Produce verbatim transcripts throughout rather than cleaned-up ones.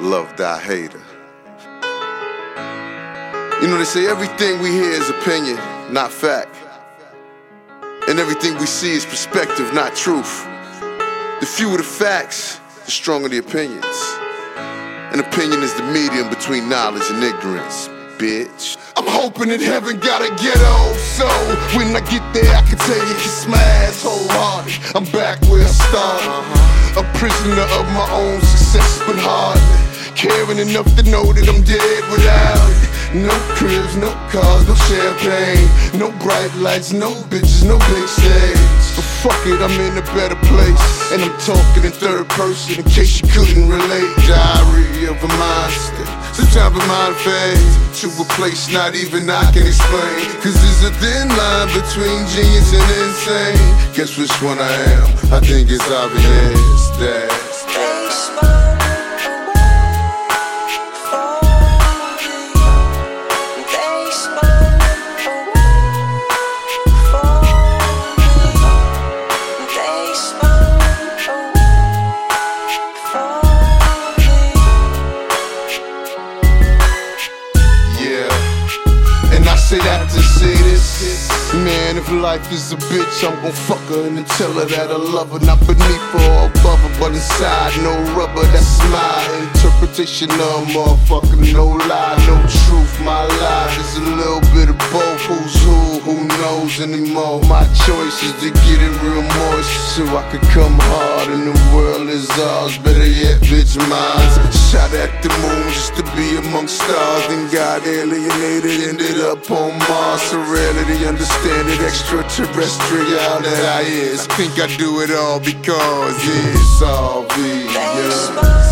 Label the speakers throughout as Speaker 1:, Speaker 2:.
Speaker 1: love thy hater. You know, they say everything we hear is opinion, not fact. And everything we see is perspective, not truth. The fewer the facts, the stronger the opinions. An opinion is the medium between knowledge and ignorance, bitch. I'm hoping that heaven got a ghetto, so when I get there I can tell you kiss my ass wholehearted. I'm back where I started, a prisoner of my own success, but hardly caring enough to know that I'm dead without it. No cribs, no cars, no champagne, no bright lights, no bitches, no big stage. But fuck it, I'm in a better place, and I'm talking in third person in case you couldn't relate. Diary of a monster, sometimes my mind fades to a place not even I can explain. Cause there's a thin line between genius and insane. Guess which one I am? I think it's obvious that say that to say this. Man, if life is a bitch, I'm gon' fuck her and then tell her that I love her. Not beneath her or above her, but inside, no rubber. That's my interpretation of motherfucker. No lie, no truth, my life is a little bit of both. Who's who, who knows anymore? My choice is to get it real moist, so I could come hard and the world is ours. Better yet, bitch, mine. Shot at the moon just to be amongst stars, then got alienated, ended up on Mars. Serenity, understand it, extraterrestrial that I is. I think I do it all because it's obvious.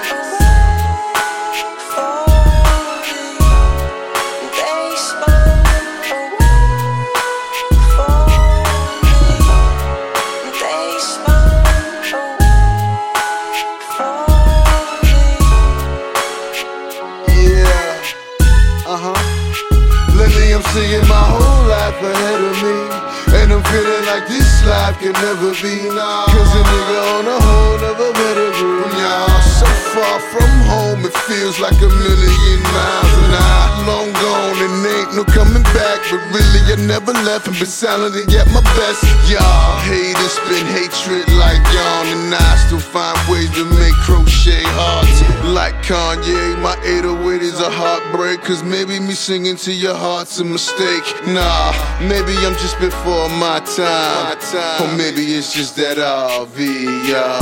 Speaker 1: I'm seeing my whole life ahead of me, and I'm feeling like this life can never be now. Cause a nigga on a whole never better be. Y'all so far from home, it feels like a million miles. And I long gone and ain't no coming back, but really I never left and been silent and yet my best. Y'all hate it, spin hatred like y'all, and I still find ways to make crochet hearts. Like Kanye, my eight oh eight is a heartbreak. Cause maybe me singing to your heart's a mistake. Nah, maybe I'm just before my time, or maybe it's just that obvious.